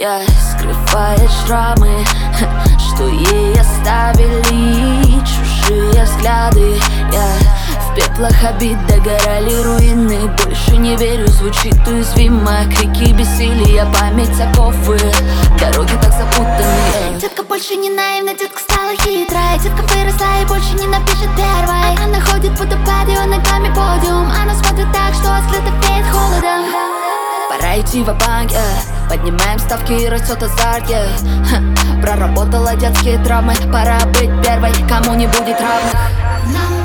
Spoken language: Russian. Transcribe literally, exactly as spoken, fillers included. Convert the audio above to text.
я скрывает шрамы, что ей оставили чужие взгляды. Я в пеплах обид догорали руины. Больше не верю, звучит уязвимо. Крики бессилия, память оковы. Дороги так запутаны. Детка больше не наивна, детка стала хитрой. Детка выросла и больше не напишет первой. Она ходит по патио, ногами подиум. Она смотрит так, что скрыто веет холодом. Пора идти ва-банк, yeah. Поднимаем ставки и растет азарт, yeah. Проработала детские травмы. Пора быть первой, кому не будет равных.